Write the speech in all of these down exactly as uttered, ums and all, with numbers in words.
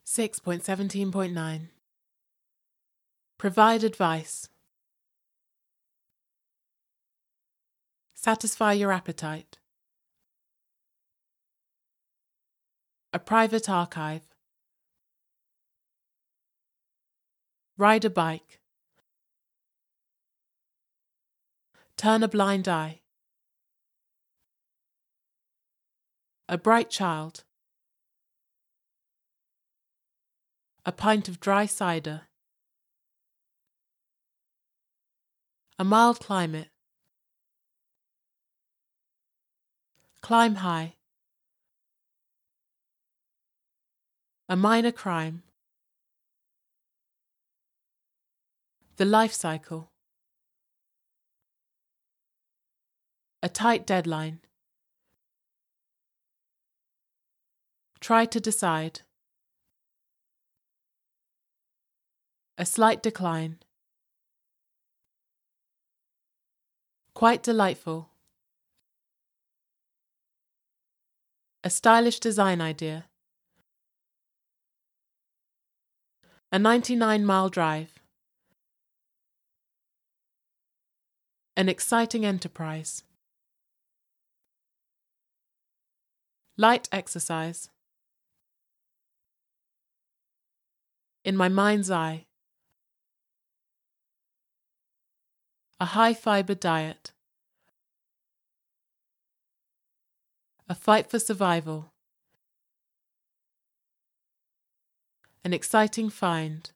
six point seventeen point nine. Provide advice. Satisfy your appetite. A private archive. Ride a bike. Turn a blind eye. A bright child. A pint of dry cider. A mild climate. Climb high. A minor crime. The life cycle. A tight deadline. Try to decide. A slight decline. Quite delightful. A stylish design idea. A ninety-nine mile drive. An exciting enterprise. Light exercise. In my mind's eye. A high-fibre diet. A fight for survival. An exciting find.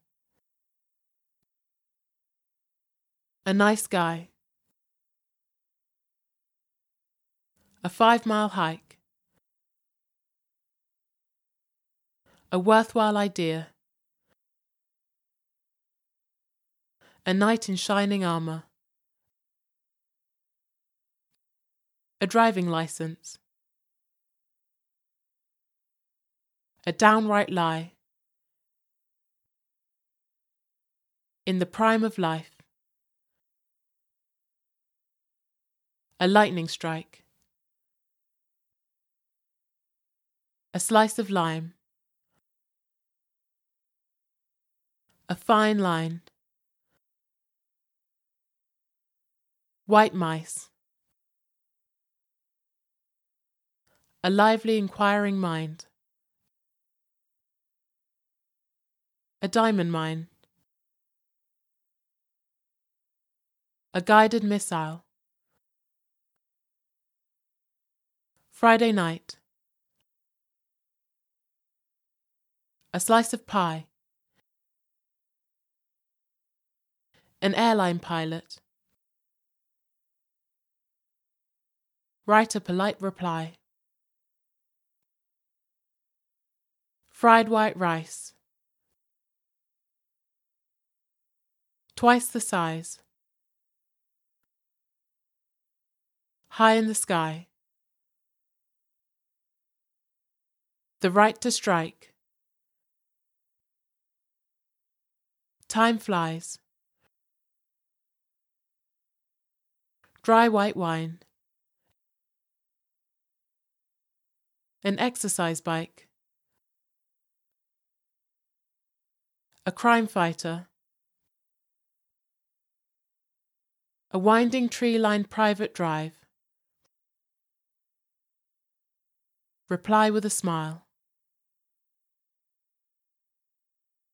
A nice guy. A five-mile hike. A worthwhile idea. A knight in shining armour. A driving licence. A downright lie. In the prime of life. A lightning strike. A slice of lime. A fine line. White mice. A lively inquiring mind. A diamond mine. A guided missile. Friday night. A slice of pie. An airline pilot. Write a polite reply. Fried white rice. Twice the size. High in the sky. The right to strike. Time flies. Dry white wine. An exercise bike. A crime fighter. A winding tree-lined private drive. Reply with a smile.